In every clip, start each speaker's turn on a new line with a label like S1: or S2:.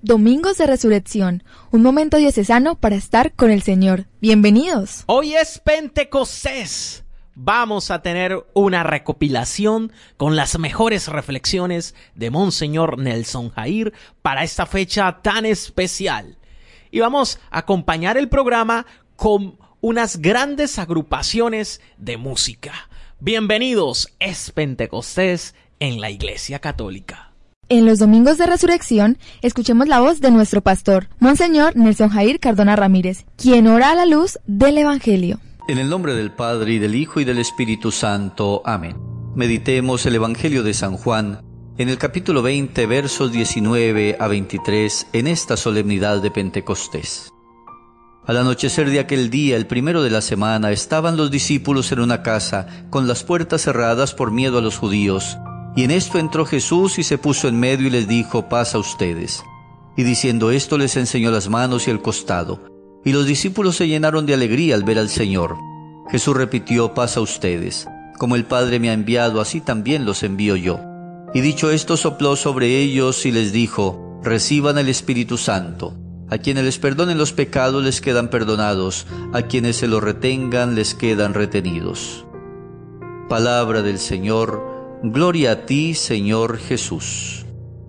S1: Domingos de Resurrección, un momento diocesano para estar con el Señor. ¡Bienvenidos!
S2: Hoy es Pentecostés. Vamos a tener una recopilación con las mejores reflexiones de Monseñor Nelson Jair para esta fecha tan especial. Y vamos a acompañar el programa con unas grandes agrupaciones de música. Bienvenidos, es Pentecostés en la Iglesia Católica.
S1: En los Domingos de Resurrección, escuchemos la voz de nuestro pastor, Monseñor Nelson Jair Cardona Ramírez, quien ora a la luz del Evangelio.
S3: En el nombre del Padre, y del Hijo, y del Espíritu Santo. Amén. Meditemos el Evangelio de San Juan, en el capítulo 20, versos 19 a 23, en esta solemnidad de Pentecostés. Al anochecer de aquel día, el primero de la semana, estaban los discípulos en una casa, con las puertas cerradas por miedo a los judíos. Y en esto entró Jesús y se puso en medio y les dijo: paz a ustedes. Y diciendo esto les enseñó las manos y el costado. Y los discípulos se llenaron de alegría al ver al Señor. Jesús repitió: paz a ustedes. Como el Padre me ha enviado, así también los envío yo. Y dicho esto, sopló sobre ellos y les dijo: reciban el Espíritu Santo. A quienes les perdonen los pecados les quedan perdonados, a quienes se los retengan les quedan retenidos. Palabra del Señor. Gloria a ti, Señor Jesús.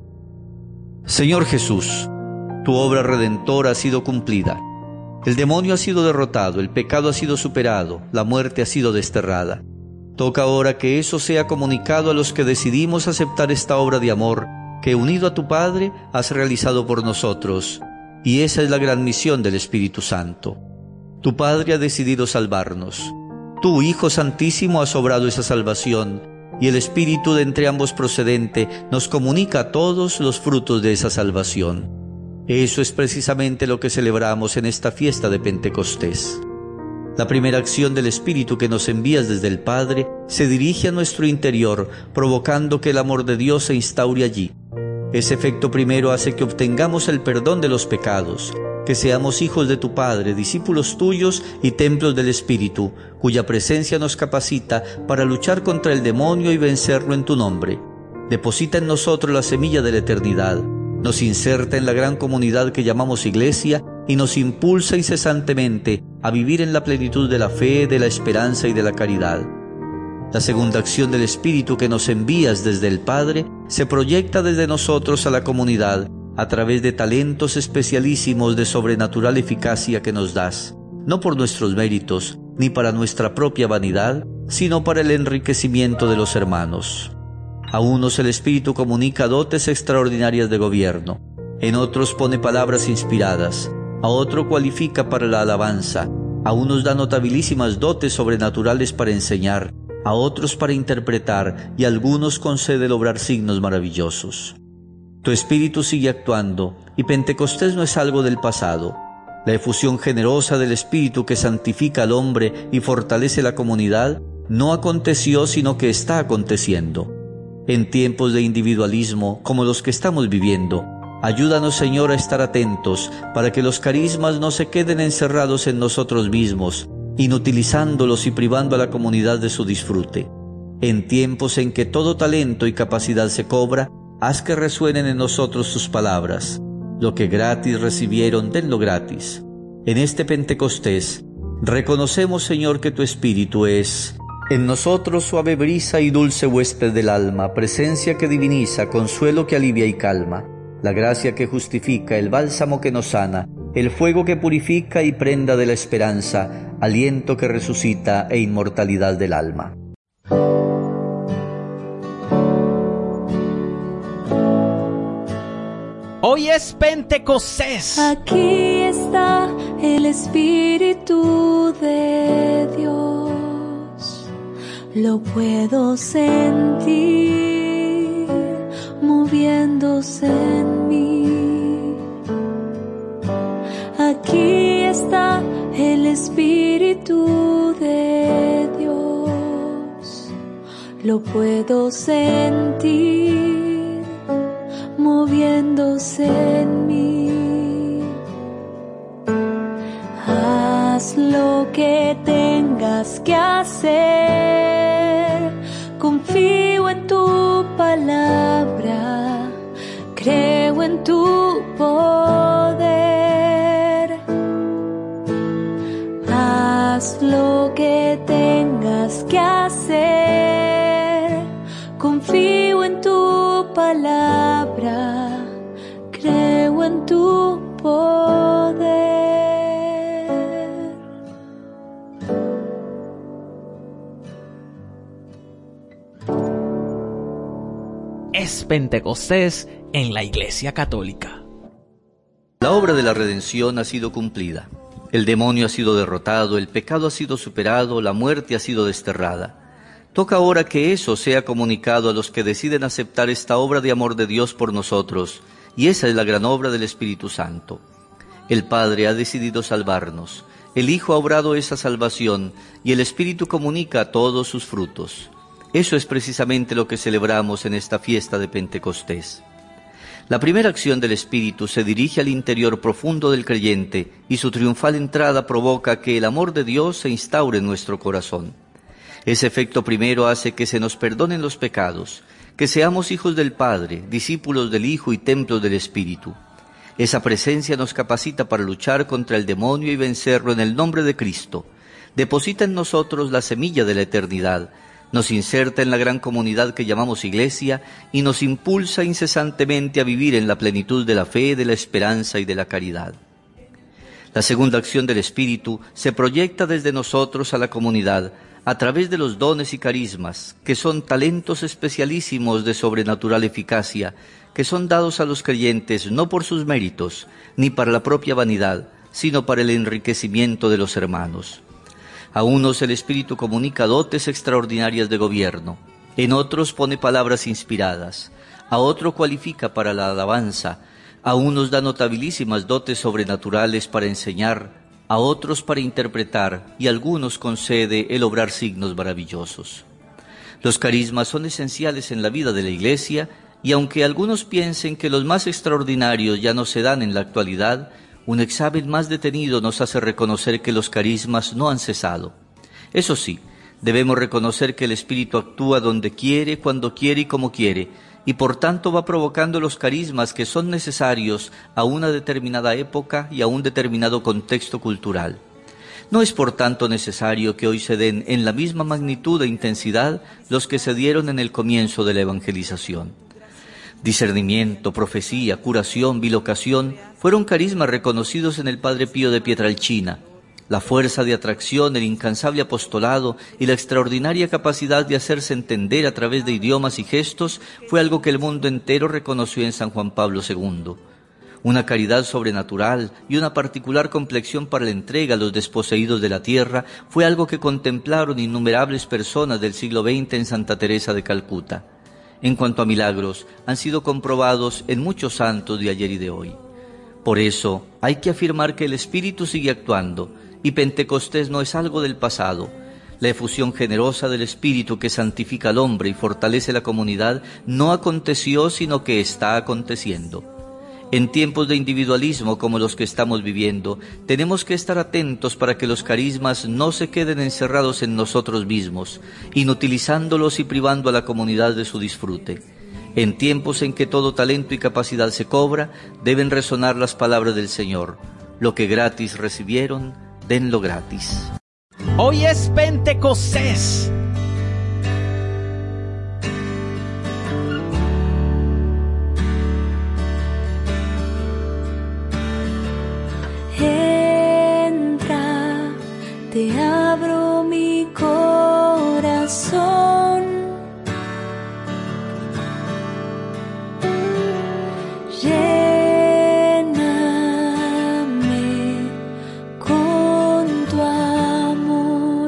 S3: Señor Jesús, tu obra redentora ha sido cumplida. El demonio ha sido derrotado, el pecado ha sido superado, la muerte ha sido desterrada. Toca ahora que eso sea comunicado a los que decidimos aceptar esta obra de amor que, unido a tu Padre, has realizado por nosotros. Y esa es la gran misión del Espíritu Santo. Tu Padre ha decidido salvarnos. Tu Hijo Santísimo ha obrado esa salvación, y el Espíritu de entre ambos procedente nos comunica a todos los frutos de esa salvación. Eso es precisamente lo que celebramos en esta fiesta de Pentecostés. La primera acción del Espíritu que nos envías desde el Padre se dirige a nuestro interior, provocando que el amor de Dios se instaure allí. Ese efecto primero hace que obtengamos el perdón de los pecados, que seamos hijos de tu Padre, discípulos tuyos y templos del Espíritu, cuya presencia nos capacita para luchar contra el demonio y vencerlo en tu nombre. Deposita en nosotros la semilla de la eternidad, nos inserta en la gran comunidad que llamamos Iglesia y nos impulsa incesantemente a vivir en la plenitud de la fe, de la esperanza y de la caridad. La segunda acción del Espíritu que nos envías desde el Padre se proyecta desde nosotros a la comunidad, a través de talentos especialísimos de sobrenatural eficacia que nos das, no por nuestros méritos, ni para nuestra propia vanidad, sino para el enriquecimiento de los hermanos. A unos el Espíritu comunica dotes extraordinarias de gobierno, en otros pone palabras inspiradas, a otro cualifica para la alabanza, a unos da notabilísimas dotes sobrenaturales para enseñar, a otros para interpretar, y a algunos concede lograr signos maravillosos. Tu Espíritu sigue actuando, y Pentecostés no es algo del pasado. La efusión generosa del Espíritu que santifica al hombre y fortalece la comunidad no aconteció, sino que está aconteciendo. En tiempos de individualismo, como los que estamos viviendo, ayúdanos, Señor, a estar atentos para que los carismas no se queden encerrados en nosotros mismos, inutilizándolos y privando a la comunidad de su disfrute. En tiempos en que todo talento y capacidad se cobra, haz que resuenen en nosotros tus palabras. Lo que gratis recibieron, denlo gratis. En este Pentecostés, reconocemos, Señor, que tu Espíritu es en nosotros suave brisa y dulce huésped del alma, presencia que diviniza, consuelo que alivia y calma, la gracia que justifica, el bálsamo que nos sana, el fuego que purifica y prenda de la esperanza, aliento que resucita e inmortalidad del alma.
S2: Hoy es Pentecostés.
S4: Aquí está el Espíritu de Dios. Lo puedo sentir moviéndose en mí. Aquí está el Espíritu de Dios. Lo puedo sentir moviéndose en mí. Haz lo que tengas que hacer. Confío en tu palabra, creo en tu poder. haz lo que tengas que hacer. Confío en tu palabra, creo en tu poder.
S2: Es Pentecostés en la Iglesia Católica.
S3: La obra de la redención ha sido cumplida. El demonio ha sido derrotado, el pecado ha sido superado, la muerte ha sido desterrada. Toca ahora que eso sea comunicado a los que deciden aceptar esta obra de amor de Dios por nosotros, y esa es la gran obra del Espíritu Santo. El Padre ha decidido salvarnos, el Hijo ha obrado esa salvación, y el Espíritu comunica todos sus frutos. Eso es precisamente lo que celebramos en esta fiesta de Pentecostés. La primera acción del Espíritu se dirige al interior profundo del creyente y su triunfal entrada provoca que el amor de Dios se instaure en nuestro corazón. Ese efecto primero hace que se nos perdonen los pecados, que seamos hijos del Padre, discípulos del Hijo y templos del Espíritu. Esa presencia nos capacita para luchar contra el demonio y vencerlo en el nombre de Cristo. Deposita en nosotros la semilla de la eternidad, nos inserta en la gran comunidad que llamamos Iglesia y nos impulsa incesantemente a vivir en la plenitud de la fe, de la esperanza y de la caridad. La segunda acción del Espíritu se proyecta desde nosotros a la comunidad a través de los dones y carismas, que son talentos especialísimos de sobrenatural eficacia, que son dados a los creyentes no por sus méritos, ni para la propia vanidad, sino para el enriquecimiento de los hermanos. A unos el Espíritu comunica dotes extraordinarias de gobierno, en otros pone palabras inspiradas, a otro cualifica para la alabanza, a unos da notabilísimas dotes sobrenaturales para enseñar, a otros para interpretar, y a algunos concede el obrar signos maravillosos. Los carismas son esenciales en la vida de la Iglesia, y aunque algunos piensen que los más extraordinarios ya no se dan en la actualidad, un examen más detenido nos hace reconocer que los carismas no han cesado. Eso sí, debemos reconocer que el Espíritu actúa donde quiere, cuando quiere y como quiere, y por tanto va provocando los carismas que son necesarios a una determinada época y a un determinado contexto cultural. No es por tanto necesario que hoy se den en la misma magnitud e intensidad los que se dieron en el comienzo de la evangelización. Discernimiento, profecía, curación, bilocación fueron carismas reconocidos en el Padre Pío de Pietrelcina. La fuerza de atracción, el incansable apostolado y la extraordinaria capacidad de hacerse entender a través de idiomas y gestos fue algo que el mundo entero reconoció en San Juan Pablo II. Una caridad sobrenatural y una particular complexión para la entrega a los desposeídos de la tierra fue algo que contemplaron innumerables personas del siglo XX en Santa Teresa de Calcuta. En cuanto a milagros, han sido comprobados en muchos santos de ayer y de hoy. Por eso, hay que afirmar que el Espíritu sigue actuando, y Pentecostés no es algo del pasado. La efusión generosa del Espíritu que santifica al hombre y fortalece la comunidad no aconteció, sino que está aconteciendo. En tiempos de individualismo como los que estamos viviendo, tenemos que estar atentos para que los carismas no se queden encerrados en nosotros mismos, inutilizándolos y privando a la comunidad de su disfrute. En tiempos en que todo talento y capacidad se cobra, deben resonar las palabras del Señor. Lo que gratis recibieron, denlo gratis.
S2: Hoy es Pentecostés.
S4: Entra, te abro mi corazón. Lléname con tu amor.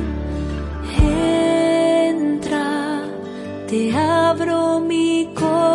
S4: Te abro mi corazón.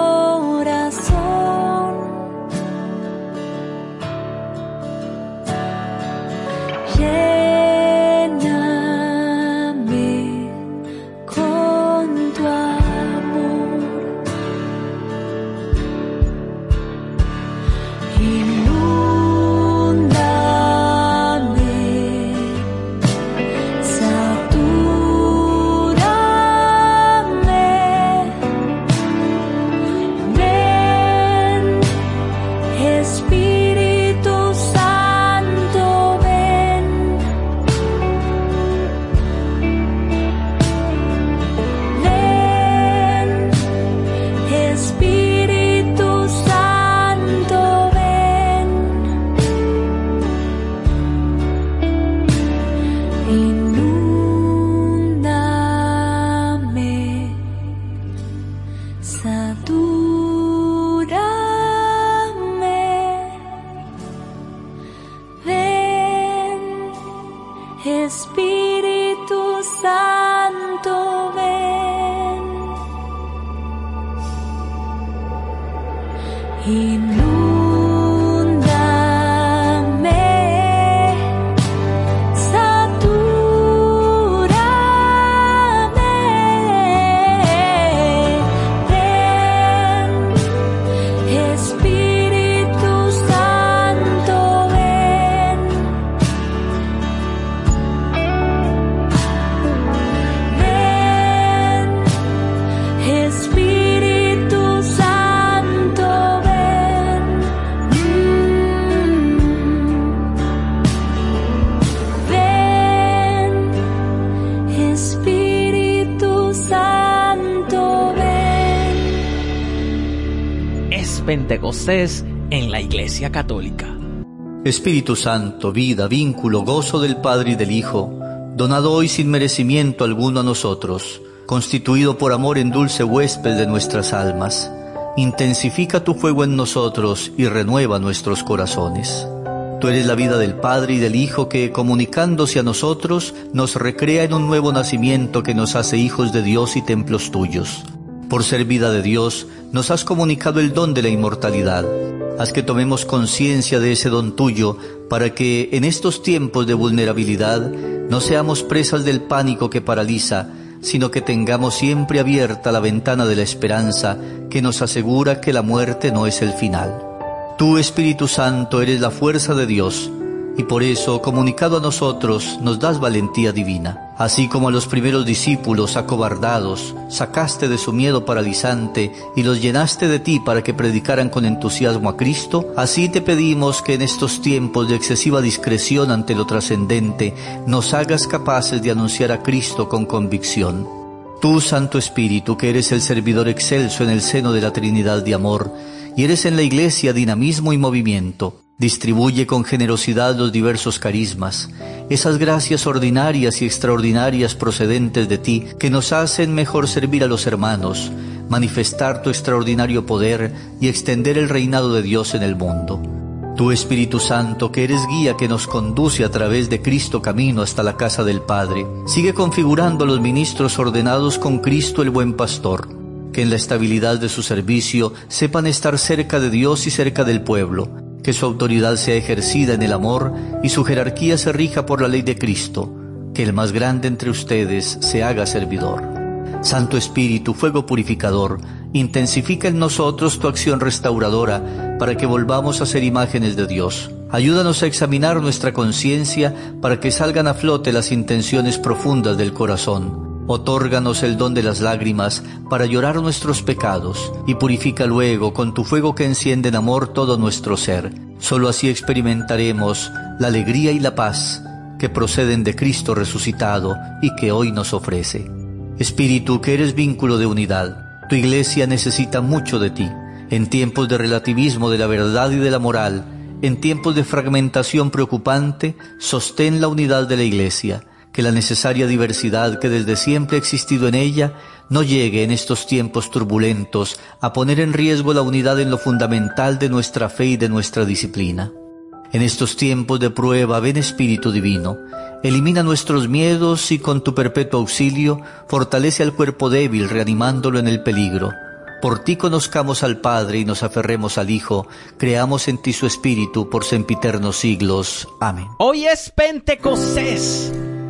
S2: Pentecostés en la Iglesia Católica.
S3: Espíritu Santo, vida, vínculo, gozo del Padre y del Hijo, donado hoy sin merecimiento alguno a nosotros, constituido por amor en dulce huésped de nuestras almas, intensifica tu fuego en nosotros y renueva nuestros corazones. Tú eres la vida del Padre y del Hijo que, comunicándose a nosotros, nos recrea en un nuevo nacimiento que nos hace hijos de Dios y templos tuyos. Por ser vida de Dios, nos has comunicado el don de la inmortalidad. Haz que tomemos conciencia de ese don tuyo, para que en estos tiempos de vulnerabilidad no seamos presas del pánico que paraliza, sino que tengamos siempre abierta la ventana de la esperanza que nos asegura que la muerte no es el final. Tú, Espíritu Santo, eres la fuerza de Dios, y por eso, comunicado a nosotros, nos das valentía divina. Así como a los primeros discípulos acobardados, sacaste de su miedo paralizante y los llenaste de ti para que predicaran con entusiasmo a Cristo, así te pedimos que en estos tiempos de excesiva discreción ante lo trascendente, nos hagas capaces de anunciar a Cristo con convicción. Tú, Santo Espíritu, que eres el servidor excelso en el seno de la Trinidad de amor, y eres en la Iglesia dinamismo y movimiento, distribuye con generosidad los diversos carismas, esas gracias ordinarias y extraordinarias procedentes de ti, que nos hacen mejor servir a los hermanos, manifestar tu extraordinario poder y extender el reinado de Dios en el mundo. Tú, Espíritu Santo, que eres guía que nos conduce a través de Cristo camino hasta la casa del Padre, sigue configurando a los ministros ordenados con Cristo el buen pastor, que en la estabilidad de su servicio sepan estar cerca de Dios y cerca del pueblo, que su autoridad sea ejercida en el amor y su jerarquía se rija por la ley de Cristo, que el más grande entre ustedes se haga servidor. Santo Espíritu, fuego purificador, intensifica en nosotros tu acción restauradora para que volvamos a ser imágenes de Dios. Ayúdanos a examinar nuestra conciencia para que salgan a flote las intenciones profundas del corazón. Otórganos el don de las lágrimas para llorar nuestros pecados y purifica luego con tu fuego que enciende en amor todo nuestro ser. Solo así experimentaremos la alegría y la paz que proceden de Cristo resucitado y que hoy nos ofrece. Espíritu, que eres vínculo de unidad, tu Iglesia necesita mucho de ti. En tiempos de relativismo de la verdad y de la moral, en tiempos de fragmentación preocupante, sostén la unidad de la Iglesia. Que la necesaria diversidad que desde siempre ha existido en ella no llegue en estos tiempos turbulentos a poner en riesgo la unidad en lo fundamental de nuestra fe y de nuestra disciplina. En estos tiempos de prueba, ven Espíritu Divino, elimina nuestros miedos y con tu perpetuo auxilio fortalece al cuerpo débil reanimándolo en el peligro. Por ti conozcamos al Padre y nos aferremos al Hijo, creamos en ti su Espíritu por sempiternos siglos. Amén.
S2: Hoy es Pentecostés.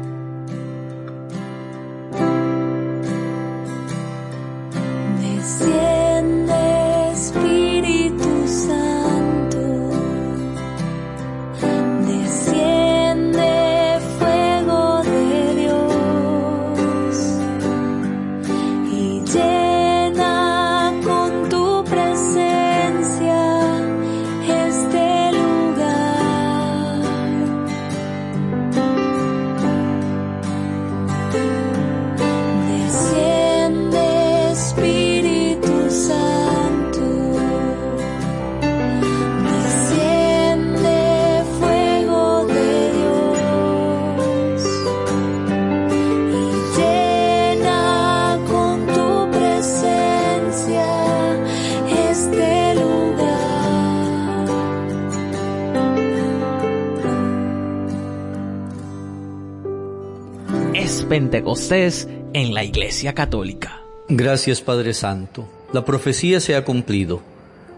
S4: Desciende, Espíritu Santo, desciende, fuego de Dios, y llena con tu presencia este lugar. Desciende, Espíritu Santo, desciende, fuego de Dios, y llena con tu presencia este lugar.
S2: Es Pentecostés en la Iglesia Católica.
S3: Gracias, Padre Santo. La profecía se ha cumplido.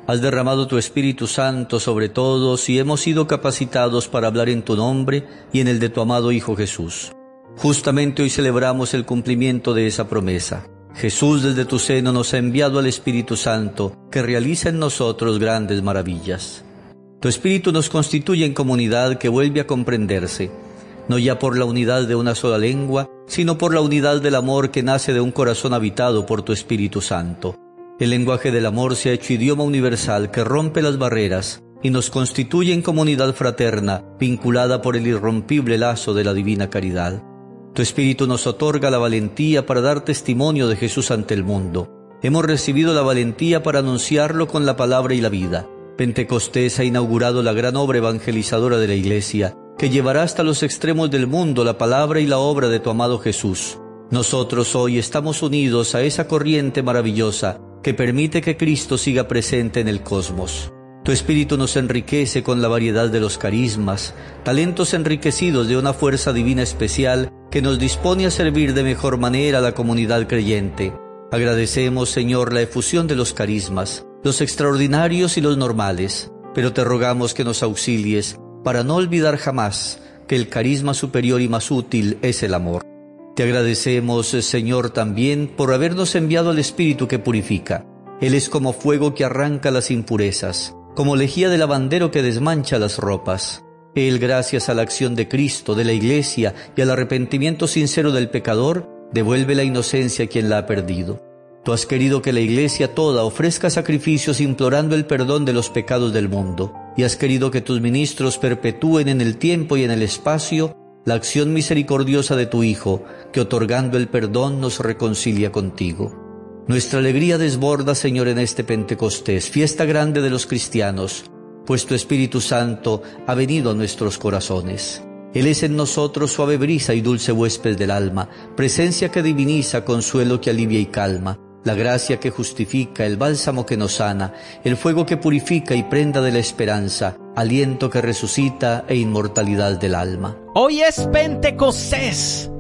S3: Has derramado tu Espíritu Santo sobre todos y hemos sido capacitados para hablar en tu nombre y en el de tu amado Hijo Jesús. Justamente hoy celebramos el cumplimiento de esa promesa. Jesús, desde tu seno nos ha enviado al Espíritu Santo, que realiza en nosotros grandes maravillas. Tu Espíritu nos constituye en comunidad que vuelve a comprenderse, no ya por la unidad de una sola lengua, sino por la unidad del amor que nace de un corazón habitado por tu Espíritu Santo. El lenguaje del amor se ha hecho idioma universal que rompe las barreras y nos constituye en comunidad fraterna, vinculada por el irrompible lazo de la divina caridad. Tu Espíritu nos otorga la valentía para dar testimonio de Jesús ante el mundo. Hemos recibido la valentía para anunciarlo con la palabra y la vida. Pentecostés ha inaugurado la gran obra evangelizadora de la Iglesia, que llevará hasta los extremos del mundo la palabra y la obra de tu amado Jesús. Nosotros hoy estamos unidos a esa corriente maravillosa que permite que Cristo siga presente en el cosmos. Tu Espíritu nos enriquece con la variedad de los carismas, talentos enriquecidos de una fuerza divina especial que nos dispone a servir de mejor manera a la comunidad creyente. Agradecemos, Señor, la efusión de los carismas, los extraordinarios y los normales, pero te rogamos que nos auxilies para no olvidar jamás que el carisma superior y más útil es el amor. Te agradecemos, Señor, también por habernos enviado al Espíritu que purifica. Él es como fuego que arranca las impurezas, como lejía de lavandero que desmancha las ropas. Él, gracias a la acción de Cristo, de la Iglesia y al arrepentimiento sincero del pecador, devuelve la inocencia a quien la ha perdido. Tú has querido que la Iglesia toda ofrezca sacrificios implorando el perdón de los pecados del mundo, y has querido que tus ministros perpetúen en el tiempo y en el espacio la acción misericordiosa de tu Hijo, que otorgando el perdón nos reconcilia contigo. Nuestra alegría desborda, Señor, en este Pentecostés, fiesta grande de los cristianos, pues tu Espíritu Santo ha venido a nuestros corazones. Él es en nosotros suave brisa y dulce huésped del alma, presencia que diviniza, consuelo que alivia y calma, la gracia que justifica, el bálsamo que nos sana, el fuego que purifica y prenda de la esperanza, aliento que resucita e inmortalidad del alma.
S2: Hoy es Pentecostés.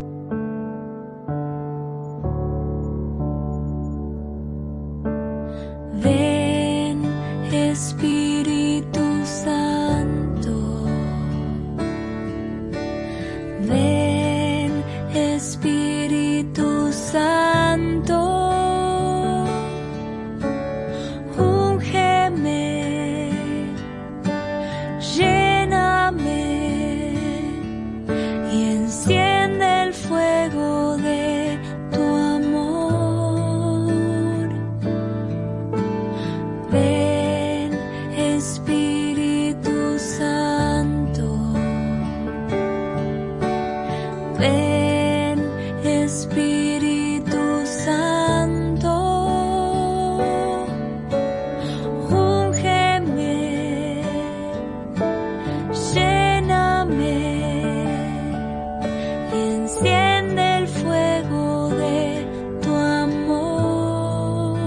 S4: Ven, Espíritu Santo. Ven, Espíritu Santo. Úngeme, lléname y enciende el fuego de tu amor. Ven, Espíritu Santo. Ven, Espíritu Santo. Úngeme, lléname y enciende el fuego de tu amor.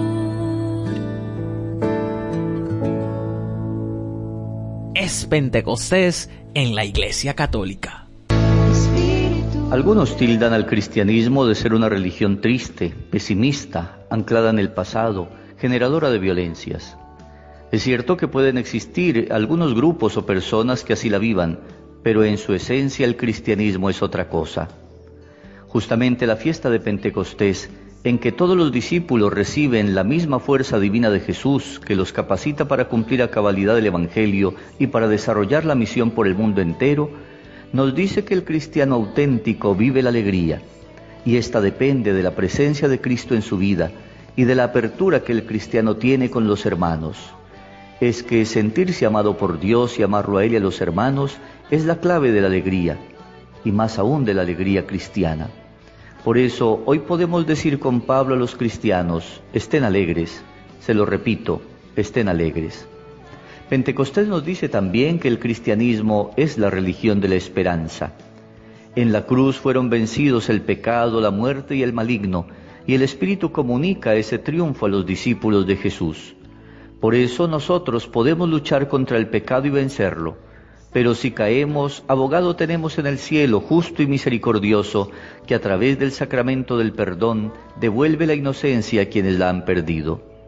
S2: Es Pentecostés en la Iglesia Católica.
S3: Algunos tildan al cristianismo de ser una religión triste, pesimista, anclada en el pasado, generadora de violencias. Es cierto que pueden existir algunos grupos o personas que así la vivan, pero en su esencia el cristianismo es otra cosa. Justamente la fiesta de Pentecostés, en que todos los discípulos reciben la misma fuerza divina de Jesús que los capacita para cumplir a cabalidad el Evangelio y para desarrollar la misión por el mundo entero, nos dice que el cristiano auténtico vive la alegría, y esta depende de la presencia de Cristo en su vida y de la apertura que el cristiano tiene con los hermanos. Es que sentirse amado por Dios y amarlo a Él y a los hermanos es la clave de la alegría, y más aún de la alegría cristiana. Por eso, hoy podemos decir con Pablo a los cristianos, estén alegres, se lo repito, estén alegres. Pentecostés nos dice también que el cristianismo es la religión de la esperanza. En la cruz fueron vencidos el pecado, la muerte y el maligno, y el Espíritu comunica ese triunfo a los discípulos de Jesús. Por eso nosotros podemos luchar contra el pecado y vencerlo, pero si caemos, abogado tenemos en el cielo, justo y misericordioso, que a través del sacramento del perdón devuelve la inocencia a quienes la han perdido.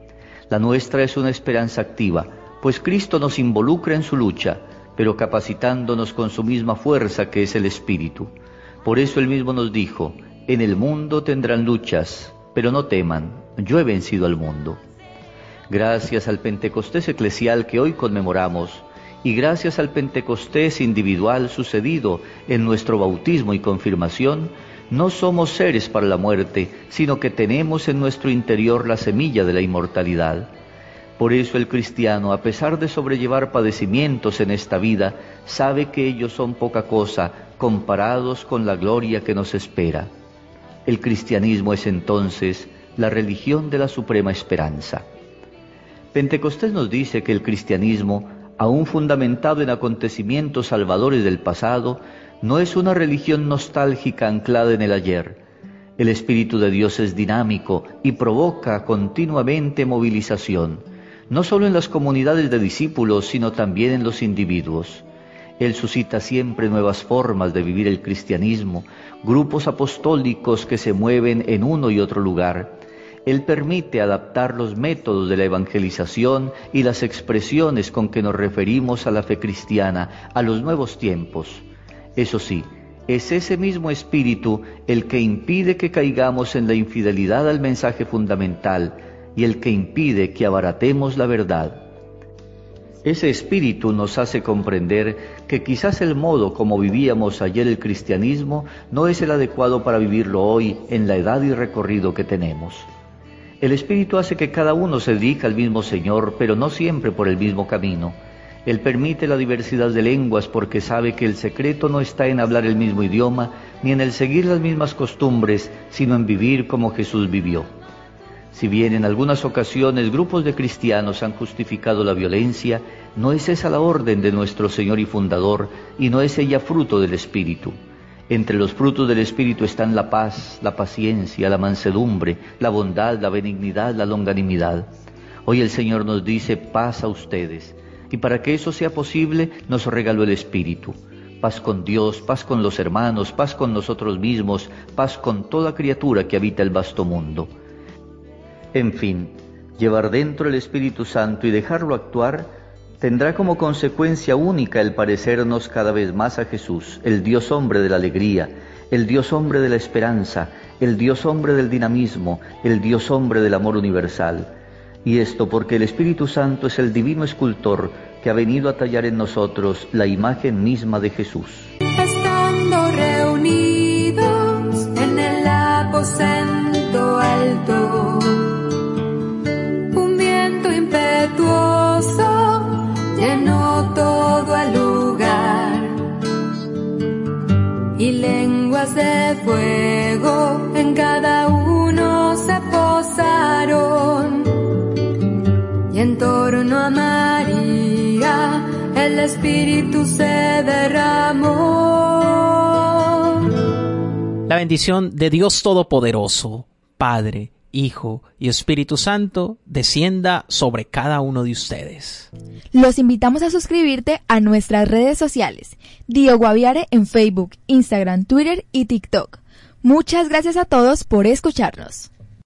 S3: La nuestra es una esperanza activa, pues Cristo nos involucra en su lucha, pero capacitándonos con su misma fuerza que es el Espíritu. Por eso Él mismo nos dijo: en el mundo tendrán luchas, pero no teman, yo he vencido al mundo. Gracias al Pentecostés eclesial que hoy conmemoramos, y gracias al Pentecostés individual sucedido en nuestro bautismo y confirmación, no somos seres para la muerte, sino que tenemos en nuestro interior la semilla de la inmortalidad. Por eso el cristiano, a pesar de sobrellevar padecimientos en esta vida, sabe que ellos son poca cosa comparados con la gloria que nos espera. El cristianismo es entonces la religión de la suprema esperanza. Pentecostés nos dice que el cristianismo, aún fundamentado en acontecimientos salvadores del pasado, no es una religión nostálgica anclada en el ayer. El Espíritu de Dios es dinámico y provoca continuamente movilización, no solo en las comunidades de discípulos, sino también en los individuos. Él suscita siempre nuevas formas de vivir el cristianismo, grupos apostólicos que se mueven en uno y otro lugar. Él permite adaptar los métodos de la evangelización y las expresiones con que nos referimos a la fe cristiana a los nuevos tiempos. Eso sí, es ese mismo Espíritu el que impide que caigamos en la infidelidad al mensaje fundamental y el que impide que abaratemos la verdad. Ese Espíritu nos hace comprender que quizás el modo como vivíamos ayer el cristianismo no es el adecuado para vivirlo hoy en la edad y recorrido que tenemos. El Espíritu hace que cada uno se dirija al mismo Señor, pero no siempre por el mismo camino. Él permite la diversidad de lenguas porque sabe que el secreto no está en hablar el mismo idioma, ni en el seguir las mismas costumbres, sino en vivir como Jesús vivió. Si bien en algunas ocasiones grupos de cristianos han justificado la violencia, no es esa la orden de nuestro Señor y Fundador, y no es ella fruto del Espíritu. Entre los frutos del Espíritu están la paz, la paciencia, la mansedumbre, la bondad, la benignidad, la longanimidad. Hoy el Señor nos dice: paz a ustedes. Y para que eso sea posible, nos regaló el Espíritu. Paz con Dios, paz con los hermanos, paz con nosotros mismos, paz con toda criatura que habita el vasto mundo. En fin, llevar dentro el Espíritu Santo y dejarlo actuar tendrá como consecuencia única el parecernos cada vez más a Jesús, el Dios hombre de la alegría, el Dios hombre de la esperanza, el Dios hombre del dinamismo, el Dios hombre del amor universal. Y esto porque el Espíritu Santo es el divino escultor que ha venido a tallar en nosotros la imagen misma de Jesús.
S4: Estando reunidos en el aposento alto, un viento impetuoso llenó todo el lugar, y lenguas de fuego en cada uno se posaron, y en torno a María el Espíritu se derramó.
S2: La bendición de Dios Todopoderoso, Padre, Hijo y Espíritu Santo, descienda sobre cada uno de ustedes.
S1: Los invitamos a suscribirte a nuestras redes sociales. Dio Guaviare en Facebook, Instagram, Twitter y TikTok. Muchas gracias a todos por escucharnos.